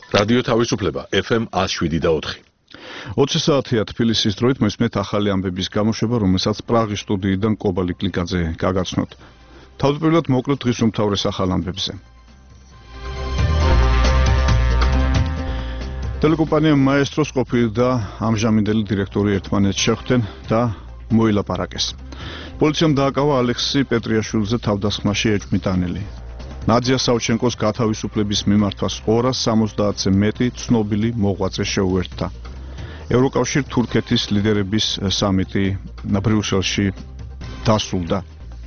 რადიო თავისუფლება FM 107.4. 20 საათია თბილისის დროით მოისმენთ ახალი ამბების გამოშვება, რომელსაც პრაღის სტუდიიდან კობალი კლიკაძე გაგაცნოთ. თავდაპირველად მოკლედ დღის უმთავრეს ახალ ამბებზე. ტელეკომპანია მაესტროს ყოფილი და ამჟამინდელი დირექტორი ერთმანეთს შეხვდნენ და მოილაპარაკეს. პოლიციამ დააკავა ალექსი პეტრიაშვილზე თავდასხმაში ეჭვმიტანილი. ნადია სავჩენკოს გათავისუფლების მიმართვას 270-ზე მეტი ცნობილი მოღვაწე შეუერთდა. ევროკავშირ თურქეთის ლიდერების სამიტი ბრიუსელში დასრულდა.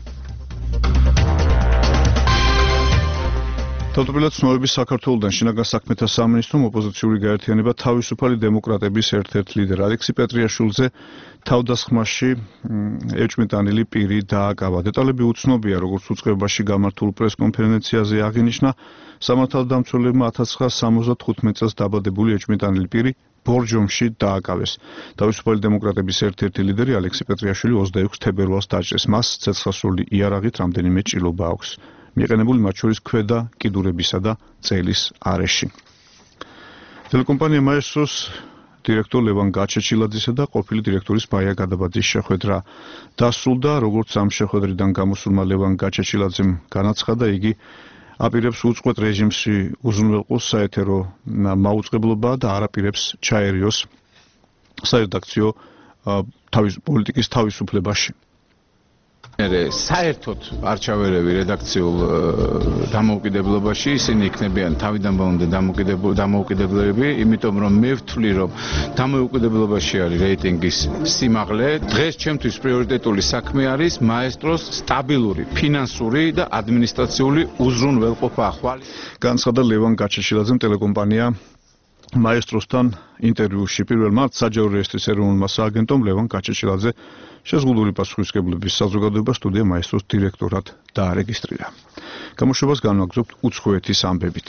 თავდაპირველად ცნობების საქართველოდან შინაგან საქმეთა სამინისტრომ ოპოზიციური გაერთიანება თავისუფალი დემოკრატების ერთ-ერთ ლიდერ ალექსი პეტრიაშვილზე თავდასხმაში ეჭვმიტანილი პირი დააკავა. დეტალები უცნობია, როგორც უწყებაში გამართულ პრესკონფერენციაზე აღინიშნა, სამართალდამცველებმა 1975 წელს დაბადებული ეჭვმიტანილი პირი ბორჯომში დააკავეს. თავისუფალი დემოკრატების ერთ-ერთი ლიდერი ალექსი პეტრიაშვილი 26 თებერვალს დაჭრეს. მას ცეცხლსასროლი იარაღით რამდენიმე ჭრილობა აქვს. მიყენებული მათ შორის ქვედა კიდურებისა და წელის არეში. ტელეკომპანია მაესტროს დირექტორ ლევან გაჩეჩილაძისა და ყოფილი დირექტორის ბაია გადაბაძის შეხვედრა დასრულდა. როგორც ამ შეხვედრიდან გამოსულმა ლევან გაჩეჩილაძემ განაცხადა, იგი აპირებს უწყვეტ რეჟიმში უზრუნველყოს საეთერო მაუწყებლობა და არ აპირებს ჩაერიოს საერედაქციო პოლიტიკის თავისუფლებაში. საერთოდ არჩევერები რედაქციულ დამოუკიდებლობაში ისინი იქნებიან თავიდან ბოლომდე დამოუკიდებლები, იმიტომ რომ მე ვთვლი, რომ დამოუკიდებლობაში არის რეიტინგის სიმაღლე. დღეს ჩემთვის პრიორიტეტული საქმე არის მაესტროს სტაბილური ფინანსური და ადმინისტრაციული უზრუნველყოფა. განცხადა ლევან გაჩეჩილაძემ ტელეკომპანია მაესტროსთან ინტერვიუში. 1 მარტს საჯარო რეესტრის ეროვნულმა სააგენტომ ლევან გაჩეჩილაძე შეზღუდული პასუხისმგებლობის საზოგადოება სტუდია მაესტროს დირექტორად დაარეგისტრირა. გამოშვებას განვაგრძობთ უცხოეთის ამბებით.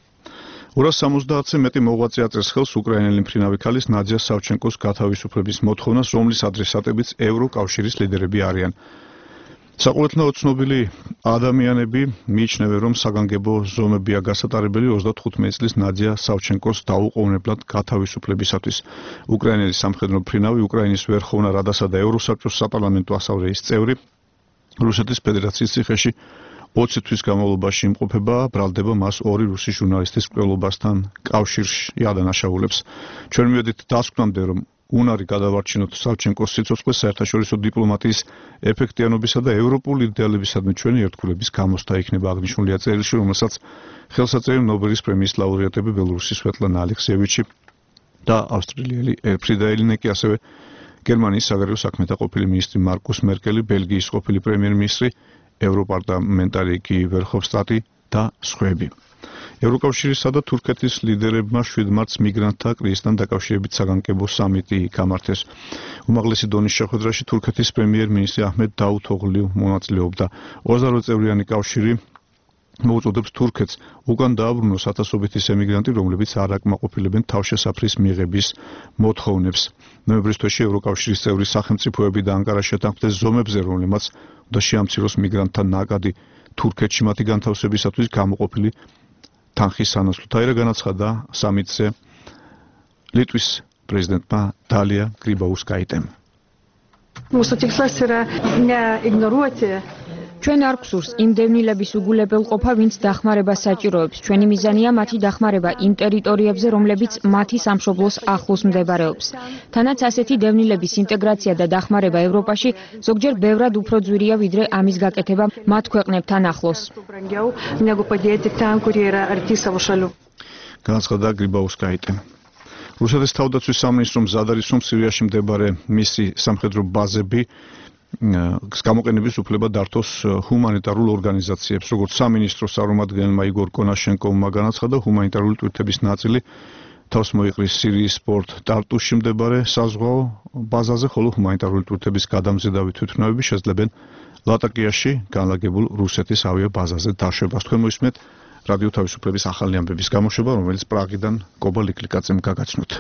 270-ზე მეტი მოღვაწე აწერს ხელს უკრაინელი მფრინავი ქალის ნადია სავჩენკოს გათავისუფლების მოთხოვნას, რომლის ადრესატებიც ევროკავშირის ლიდერები არიან. საყურეთნაოდ ცნობილი ადამიანები მიიჩნევენ, რომ საგანგებო ზომებია გასატარებელი 35 წლის ნადია სავჩენკოს დაუყოვნებლად გათავისუფლებისათვის. უკრაინელი სამხედრო მფრინავი, უკრაინის ვერხოვნა რადასა და ევროსაბჭოს საპარლამენტო ასამბლეის წევრი, რუსეთის ფედერაციის ციხეში 20 თვის განმავლობაში იმყოფება, ბრალდება მას ორი რუსი ჟურნალისტის მკვლელობასთან კავშირში ადანაშაულებს. ჩვენ მივედით დასკვნამდე, რომ უნარი გადავარჩინოთ სავჩენკოს სიცოცხლეს საერთაშორისო დიპლომატიის ეფექტიანობისა და ევროპული იდეალებისადმი ჩვენი ერთგულების გამოსთა იქნება აღნიშნულია წერილში, რომელსაც ხელს აწერენ ნობელის პრემიის ლაურეატები ბელორუსის სვეტლანა ალექსიევიჩი და ავსტრიელი ფრიდა ელინეკი, ასევე გერმანიის საგარეო საქმეთა ყოფილი მინისტრი მარკუს მერკელი, ბელგიის ყოფილი პრემიერ-მინისტრი, ევროპარლამენტარი კი ვერჰოფსტატი და სხვები. ევროკავშირისა და თურქეთის ლიდერებმა 7 მარტს მიგრანტთა კრიზისთან დაკავშირებით საგანგებო სამიტი გამართეს. უმაღლესი დონის შეხვედრაში თურქეთის პრემიერ-მინისტრი აჰმედ დაუთოღლუ მონაწილეობდა. 28 წევრიანი კავშირი მოუწოდებს თურქეთს უკან დააბრუნოს ათასობით ის ემიგრანტი, რომლებიც არ აკმაყოფილებენ თავშესაფრის მიღების მოთხოვნებს. ნოემბრის თვეში ევროკავშირის წევრი სახელმწიფოები და ანკარა შეთანხმდნენ ზომებზე, რომლებმაც უნდა შეამციროს მიგრანტთა ნაკადი თურქეთში მათი განთავსებისათვის გამოყოფილი თანხის სანაცვლოდ. აირა განაცხადა სამიტზე ლიტვის პრეზიდენტმა დალია გრიბაუსკაიტემ. ჩვენ არ გვსურს იმ დევნილების უგულებელყოფა, ვინც დახმარებას საჭიროებს. ჩვენი მიზანია მათი დახმარება იმ ტერიტორიებზე, რომლებიც მათი სამშობლოს ახლოს მდებარეობს. თანაც ასეთი დევნილების ინტეგრაცია და დახმარება ევროპაში ზოგჯერ ბევრად უფრო ძვირია, ვიდრე ამის გაკეთება მათ ქვეყნებთან ახლოს. განაცხადა გრიბაუსკაიტემ. რუსეთის თავდაცვის სამინისტრომ მზად არის, რომ სირიაში მდებარე მისი სამხედრო ბაზები გამოყენების უფლება დართოს ჰუმანიტარულ ორგანიზაციებს. როგორც სამინისტროს წარმომადგენელმა იგორ კონაშენკოვმა განაცხადა, ჰუმანიტარული ტვირთების ნაწილი თავს მოიყრის სირიის პორტ ტარტუსში მდებარე საზღვაო ბაზაზე, ხოლო ჰუმანიტარული ტვირთების გადამზიდავი თვითმფრინავები შეძლებენ ლატაკიაში განლაგებულ რუსეთის ავიაბაზაზე დაშვებას. თქვენ მოისმენთ რადიო თავისუფლების ახალი ამბების გამოშვება, რომელიც პრაღიდან კობა ლიკლიკაძემ გაგაცნოთ.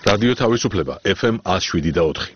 რადიო თავისუფლება FM 107.4.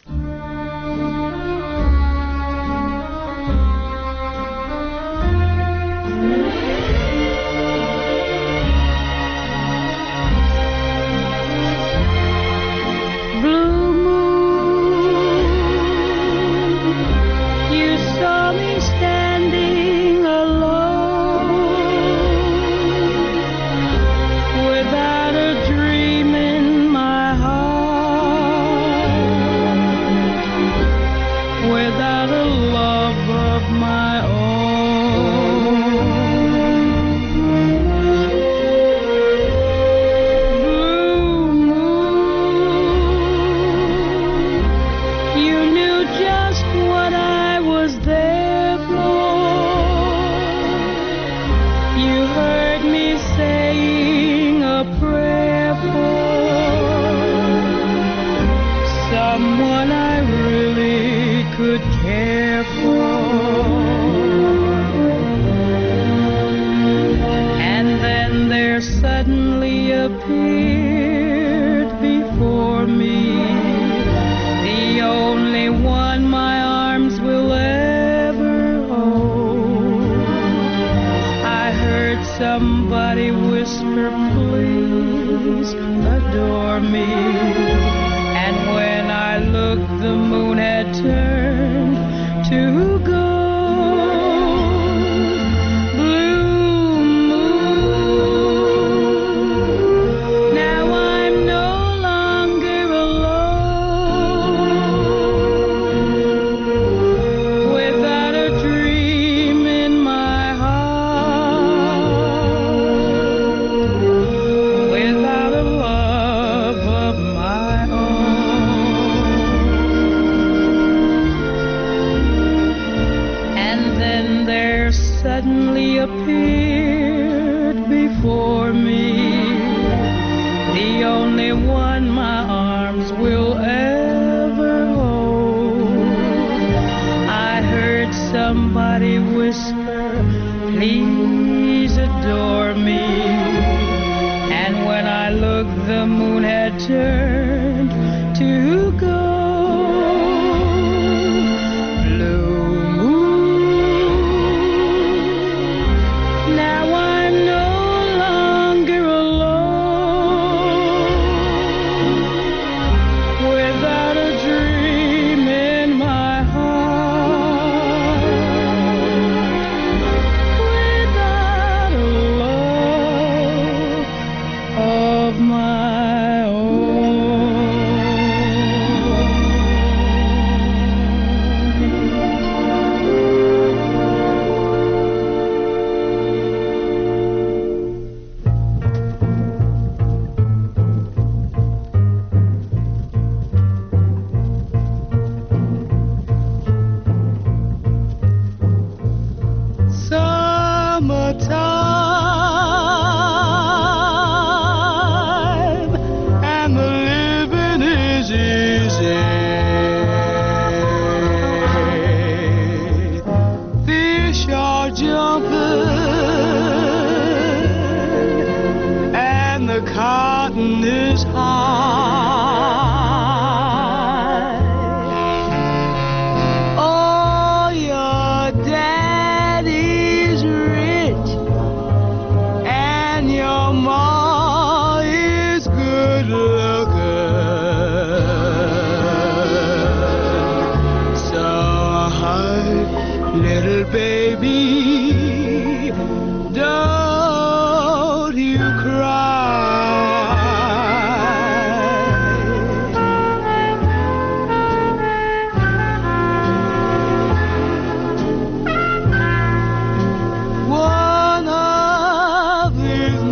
Somebody whisper, please adore me. And when I looked, the moon had turned to gold. Blue moon, now I'm no longer alone. Without a dream in my heart, without a love of my own. And then there suddenly appeared before me the only one my arms will ever hold. I heard somebody whisper, please adore me. And when I looked, the moon had turned to gold. Blue moon, now I'm no longer alone. Without a dream in my heart, without a love of my own. Summertime, and the living is easy. Fish are jumping, and the cotton is high. Oh, your daddy's rich, and your ma is good looking. So, little baby, don't you cry. One of these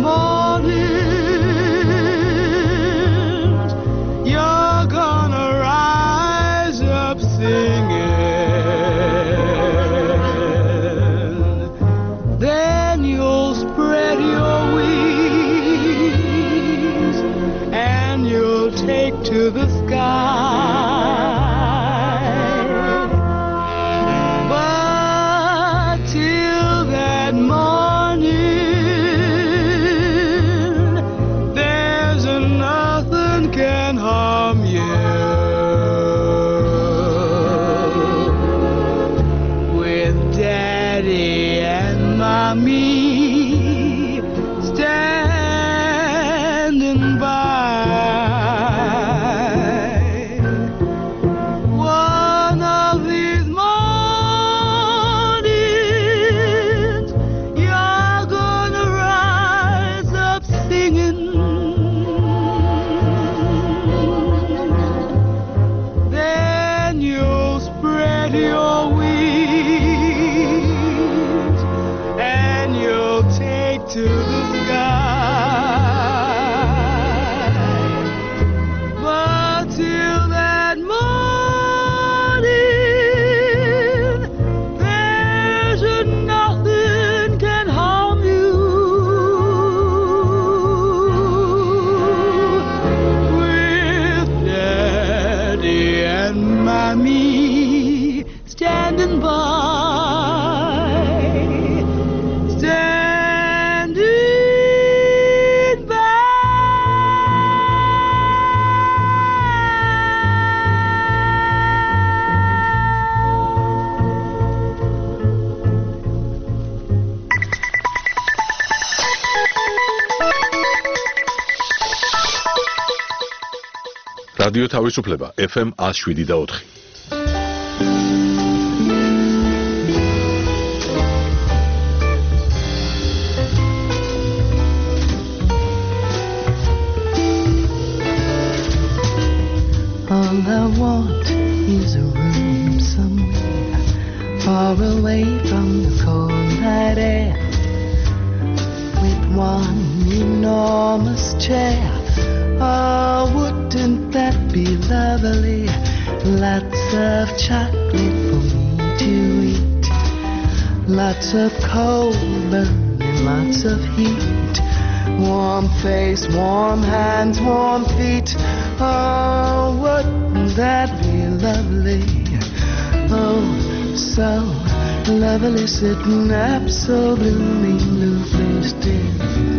mornings, you're gonna rise up singing. Then you'll spread your wings and you'll take to the sky. But till that morning, there's nothing can harm from you. With Daddy and Mommy standing by. One of these mornings, you're gonna rise up singing. Then you'll spread your wings and you'll take to the sky. But till that morning, there's nothing can harm you. With Daddy and Mommy standing by. Standing by. რადიო თავისუფლება FM 107.4. All I want is a room somewhere far away from the cold night air, with one enormous chair. Oh, wouldn't that be lovely? Lots of chocolate for me to eat, lots of coal burning, lots of heat, warm face, warm hands, warm feet. Oh, wouldn't that be lovely? Oh, so lovely, sitting absolutely still.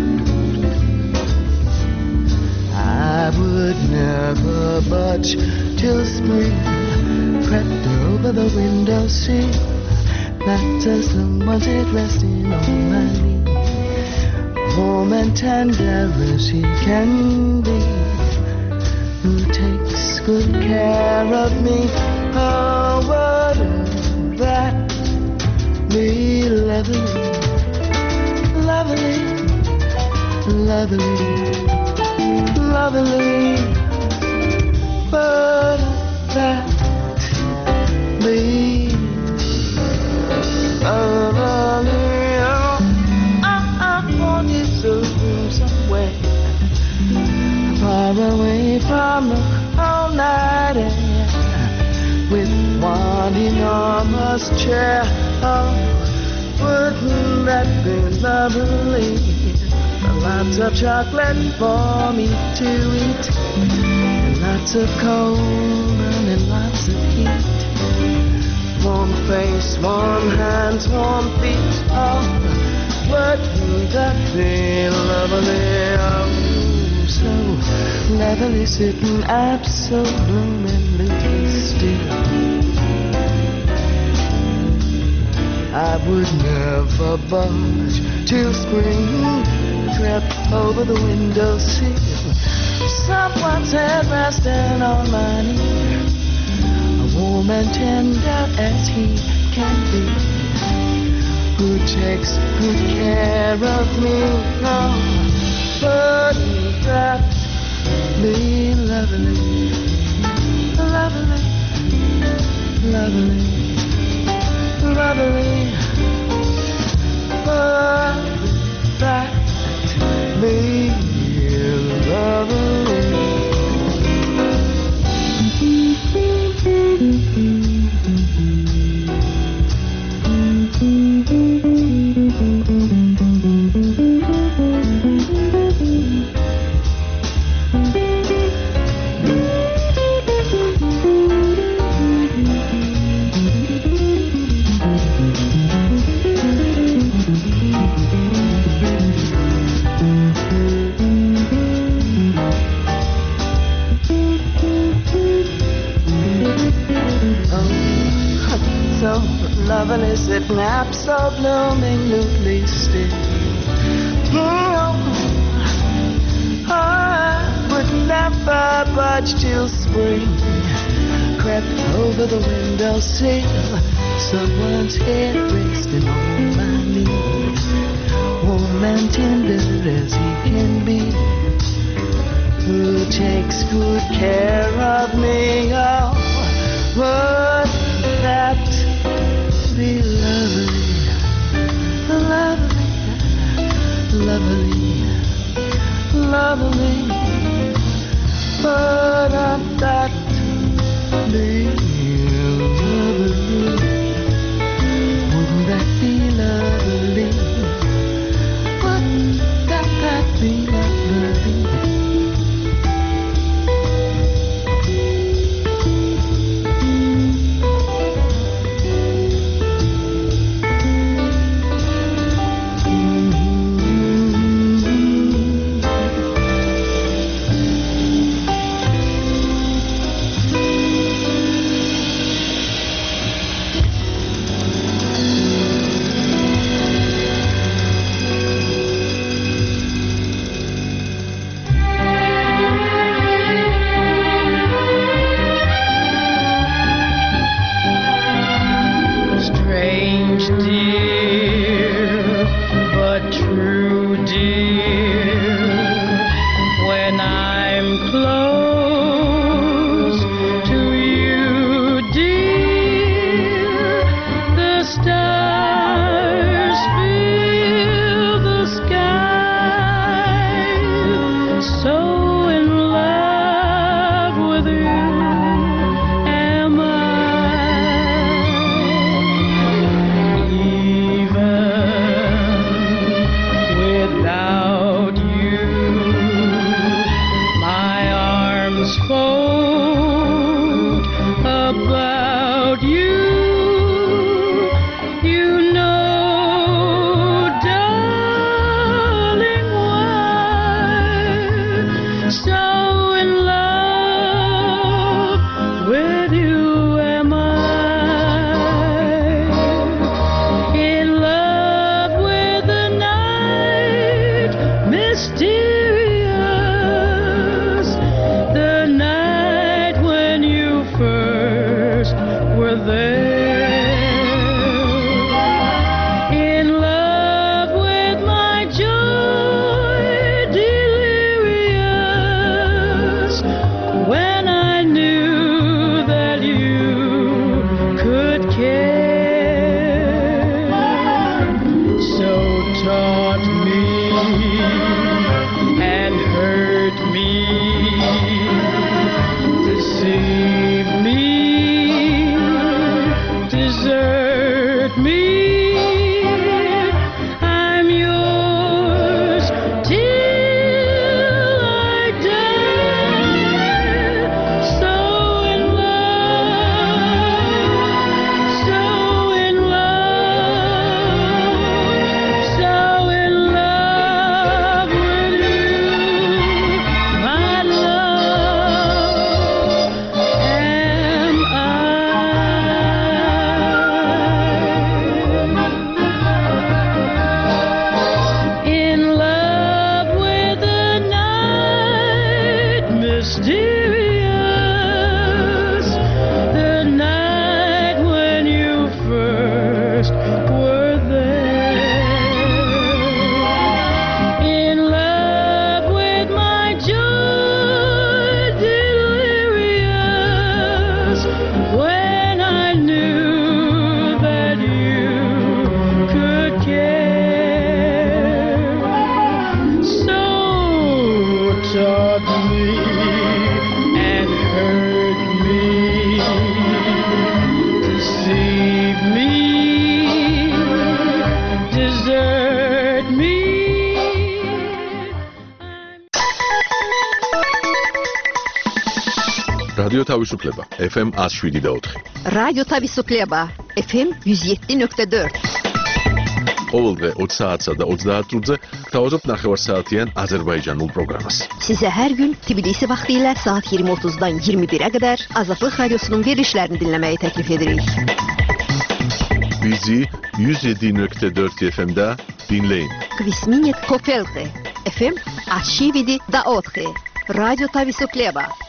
I would never budge till spring crept over the windowsill. That's as someone sit resting on my knee, warm and tender as he can be, who takes good care of me. Oh, wouldn't that be lovely, lovely, lovely, lovely? Wouldn't that be lovely? Oh, I want you to somewhere far away from the cold night air, with one enormous chair. Oh, wouldn't that be lovely? Lots of chocolate for me to eat, and lots of coal and lots of heat, warm face, warm hands, warm feet. Oh, wouldn't that be lovely? Oh, so lovely, sitting absolutely still. I would never budge till spring crept over the windowsill. Someone's head resting on my knee, warm and tender as he can be, who takes good care of me. Oh, wouldn't that be lovely, lovely, lovely, lovely? Wouldn't that be lovely? loveliness that naps so bloomingly still. I would never budge till spring crept over the windowsill. Someone's head resting on my knee, warm and tender as he can be, who takes good care of me. Oh, would that be lovely, lovely, lovely, lovely? Would that be lovely? Wouldn't that be lovely? Wouldn't that be lovely? რადიო თავისუფლება FM 107.4. რადიო თავისუფლება FM 107.4. ყოველდღე 20 საათსა და 30 minutზე გთავაზობთ ნახევარსაათიან აზერბაიჯანულ პროგრამას. Size her gün Tbilisi vaxtilə saat 20:30-dan 21-ə qədər Azadlıq Radiosunun verilişlərini dinləməyi təklif edirik. Bizi 107.4 FM'da dinleyin. Kvisminet Kopelte. FM 8.4. Radyo Tavisu Kleba.